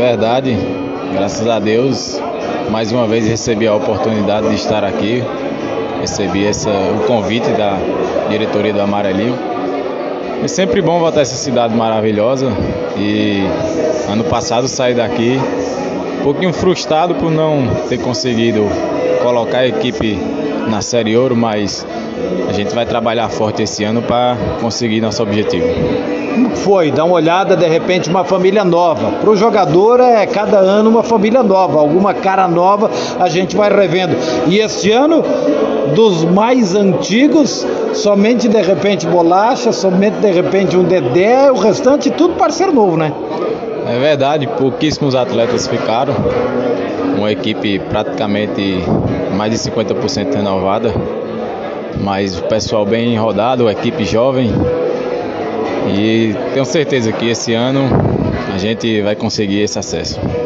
verdade, graças a Deus, mais uma vez recebi a oportunidade de estar aqui. Recebi o convite da diretoria do Amarelinho. É sempre bom voltar a essa cidade maravilhosa. E ano passado saí daqui um pouquinho frustrado por não ter conseguido colocar a equipe na Série Ouro, mas a gente vai trabalhar forte esse ano para conseguir nosso objetivo. Como foi? Dá uma olhada, de repente, uma família nova. Para o jogador é cada ano uma família nova, alguma cara nova a gente vai revendo. E este ano, dos mais antigos, somente de repente Bolacha, somente de repente um Dedé, o restante tudo parceiro novo, né? É verdade, pouquíssimos atletas ficaram. Uma equipe praticamente mais de 50% renovada, mas o pessoal bem rodado, a equipe jovem. E tenho certeza que esse ano a gente vai conseguir esse acesso.